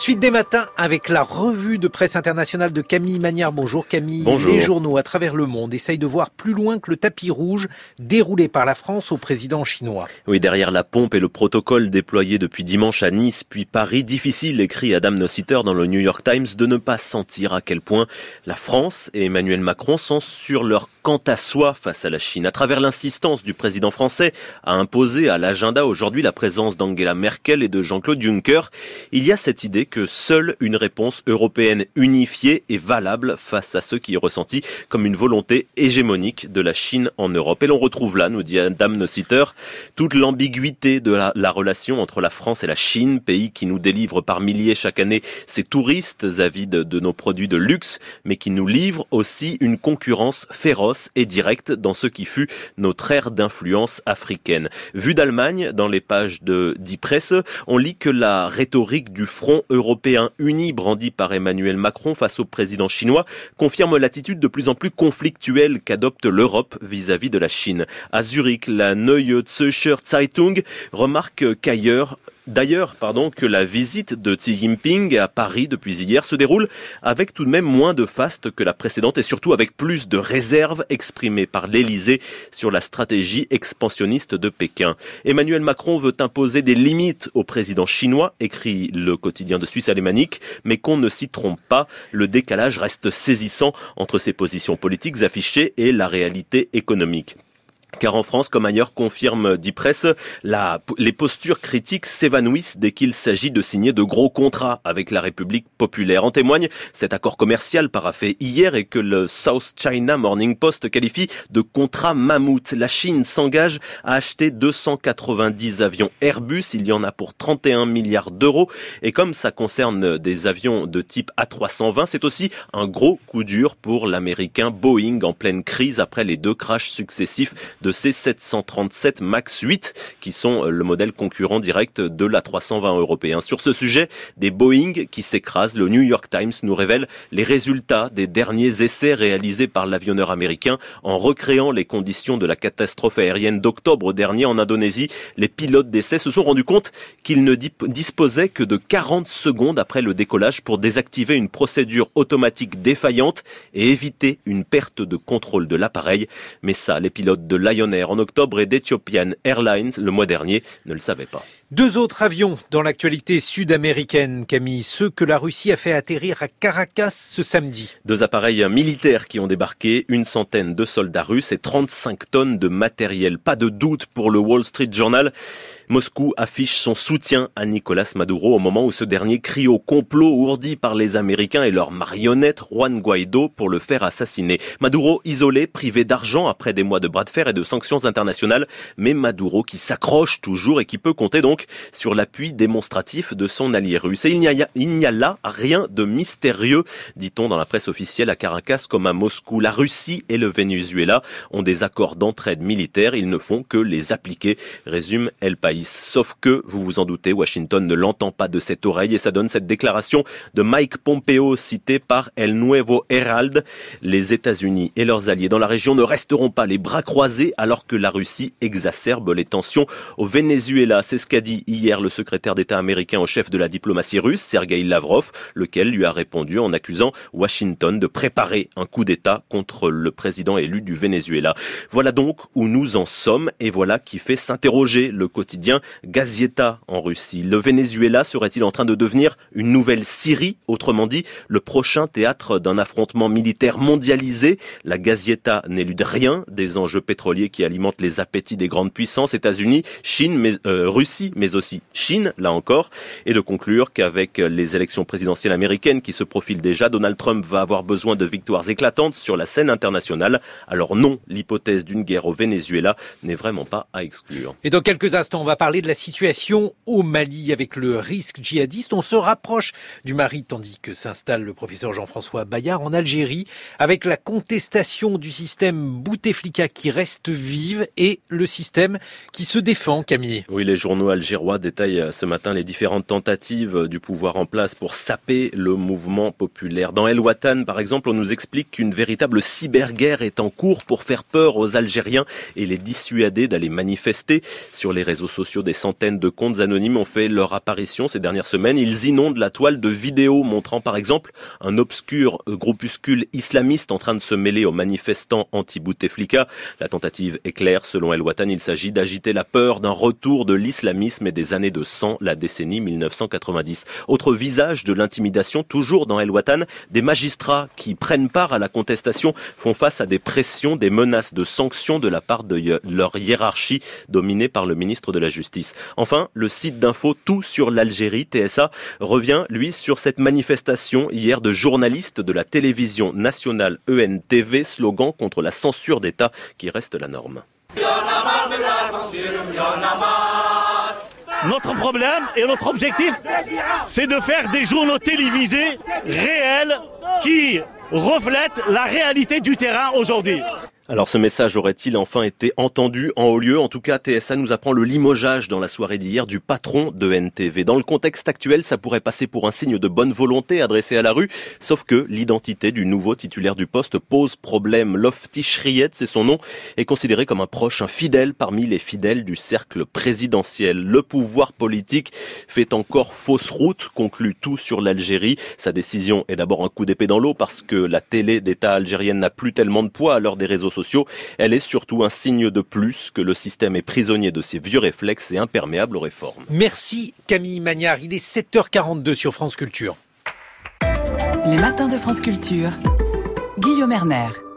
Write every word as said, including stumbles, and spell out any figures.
Suite des matins avec la revue de presse internationale de Camille Magnard. Bonjour Camille. Bonjour. Les journaux à travers le monde essayent de voir plus loin que le tapis rouge déroulé par la France au président chinois. Oui, derrière la pompe et le protocole déployé depuis dimanche à Nice puis Paris, difficile, écrit Adam Nossiter dans le New York Times, de ne pas sentir à quel point la France et Emmanuel Macron sont sur leur quant à soi face à la Chine. À travers l'insistance du président français à imposer à l'agenda aujourd'hui la présence d'Angela Merkel et de Jean-Claude Juncker, il y a cette idée que seule une réponse européenne unifiée est valable face à ce qui est ressenti comme une volonté hégémonique de la Chine en Europe. Et l'on retrouve là, nous dit Adam Nossiter, toute l'ambiguïté de la, la relation entre la France et la Chine, pays qui nous délivre par milliers chaque année ses touristes avides de nos produits de luxe, mais qui nous livre aussi une concurrence féroce et directe dans ce qui fut notre ère d'influence africaine. Vu d'Allemagne, dans les pages de Die Presse, on lit que la rhétorique du front européen uni brandi par Emmanuel Macron face au président chinois confirme l'attitude de plus en plus conflictuelle qu'adopte l'Europe vis-à-vis de la Chine. À Zurich, la Neue Zürcher Zeitung remarque qu'ailleurs D'ailleurs, pardon, que la visite de Xi Jinping à Paris depuis hier se déroule avec tout de même moins de faste que la précédente et surtout avec plus de réserves exprimées par l'Élysée sur la stratégie expansionniste de Pékin. Emmanuel Macron veut imposer des limites au président chinois, écrit le quotidien de Suisse alémanique, mais qu'on ne s'y trompe pas, le décalage reste saisissant entre ses positions politiques affichées et la réalité économique. Car en France, comme ailleurs, confirme Die Presse, la, les postures critiques s'évanouissent dès qu'il s'agit de signer de gros contrats avec la République populaire. En témoigne cet accord commercial paraphé hier et que le South China Morning Post qualifie de contrat mammouth. La Chine s'engage à acheter deux cent quatre-vingt-dix avions Airbus, il y en a pour trente et un milliards d'euros. Et comme ça concerne des avions de type A trois cent vingt, c'est aussi un gros coup dur pour l'américain Boeing en pleine crise après les deux crashs successifs de ces sept cent trente-sept Max huit qui sont le modèle concurrent direct de l'A trois cent vingt européen. Sur ce sujet, des Boeing qui s'écrasent, le New York Times nous révèle les résultats des derniers essais réalisés par l'avionneur américain en recréant les conditions de la catastrophe aérienne d'octobre dernier en Indonésie. Les pilotes d'essai se sont rendus compte qu'ils ne disposaient que de quarante secondes après le décollage pour désactiver une procédure automatique défaillante et éviter une perte de contrôle de l'appareil. Mais ça, les pilotes de Lion Air en octobre et d'Ethiopian Airlines le mois dernier ne le savaient pas. Deux autres avions dans l'actualité sud-américaine, Camille, ceux que la Russie a fait atterrir à Caracas ce samedi. Deux appareils militaires qui ont débarqué, une centaine de soldats russes et trente-cinq tonnes de matériel. Pas de doute pour le Wall Street Journal. Moscou affiche son soutien à Nicolás Maduro au moment où ce dernier crie au complot ourdi par les Américains et leur marionnette Juan Guaido pour le faire assassiner. Maduro isolé, privé d'argent après des mois de bras de fer et de sanctions internationales, mais Maduro qui s'accroche toujours et qui peut compter donc sur l'appui démonstratif de son allié russe. Et il n'y a, il n'y a là rien de mystérieux, dit-on dans la presse officielle à Caracas comme à Moscou. La Russie et le Venezuela ont des accords d'entraide militaire, ils ne font que les appliquer, résume El País. Sauf que, vous vous en doutez, Washington ne l'entend pas de cette oreille et ça donne cette déclaration de Mike Pompeo citée par El Nuevo Herald. Les États-Unis et leurs alliés dans la région ne resteront pas les bras croisés alors que la Russie exacerbe les tensions au Venezuela. C'est ce qu'a dit hier le secrétaire d'État américain au chef de la diplomatie russe, Sergei Lavrov, lequel lui a répondu en accusant Washington de préparer un coup d'État contre le président élu du Venezuela. Voilà donc où nous en sommes et voilà qui fait s'interroger le quotidien Gazeta en Russie. Le Venezuela serait-il en train de devenir une nouvelle Syrie, autrement dit le prochain théâtre d'un affrontement militaire mondialisé? La Gazeta n'élude rien des enjeux pétroliers qui alimentent les appétits des grandes puissances, États-Unis, Chine, mais, euh, Russie, mais aussi Chine, là encore, et de conclure qu'avec les élections présidentielles américaines qui se profilent déjà, Donald Trump va avoir besoin de victoires éclatantes sur la scène internationale. Alors non, l'hypothèse d'une guerre au Venezuela n'est vraiment pas à exclure. Et dans quelques instants, on va parler de la situation au Mali avec le risque djihadiste. On se rapproche du Mali tandis que s'installe le professeur Jean-François Bayard en Algérie avec la contestation du système Bouteflika qui reste vive et le système qui se défend, Camille. Oui, les journaux algériens algérois détaille ce matin les différentes tentatives du pouvoir en place pour saper le mouvement populaire. Dans El Watan, par exemple, on nous explique qu'une véritable cyberguerre est en cours pour faire peur aux Algériens et les dissuader d'aller manifester. Sur les réseaux sociaux, des centaines de comptes anonymes ont fait leur apparition ces dernières semaines. Ils inondent la toile de vidéos montrant par exemple un obscur groupuscule islamiste en train de se mêler aux manifestants anti-Bouteflika. La tentative est claire. Selon El Watan, il s'agit d'agiter la peur d'un retour de l'islamisme et des années de sang, la décennie mille neuf cent quatre-vingt-dix. Autre visage de l'intimidation, toujours dans El Watan, des magistrats qui prennent part à la contestation font face à des pressions, des menaces de sanctions de la part de leur hiérarchie dominée par le ministre de la Justice. Enfin, le site d'info Tout sur l'Algérie, T S A, revient, lui, sur cette manifestation hier de journalistes de la télévision nationale E N T V, slogan contre la censure d'État qui reste la norme. Il y en a marre de la censure, il y en a marre. Notre problème et notre objectif, c'est de faire des journaux télévisés réels qui reflètent la réalité du terrain aujourd'hui. Alors ce message aurait-il enfin été entendu en haut lieu ? En tout cas, T S A nous apprend le limogeage dans la soirée d'hier du patron de N T V. Dans le contexte actuel, ça pourrait passer pour un signe de bonne volonté adressé à la rue, sauf que l'identité du nouveau titulaire du poste pose problème. Lofti Shriyet, c'est son nom, est considéré comme un proche, un fidèle parmi les fidèles du cercle présidentiel. Le pouvoir politique fait encore fausse route, conclut Tout sur l'Algérie. Sa décision est d'abord un coup d'épée dans l'eau parce que la télé d'État algérienne n'a plus tellement de poids à l'heure des réseaux sociaux. Elle est surtout un signe de plus que le système est prisonnier de ses vieux réflexes et imperméable aux réformes. Merci Camille Magnard, il est sept heures quarante-deux sur France Culture. Les matins de France Culture, Guillaume Erner.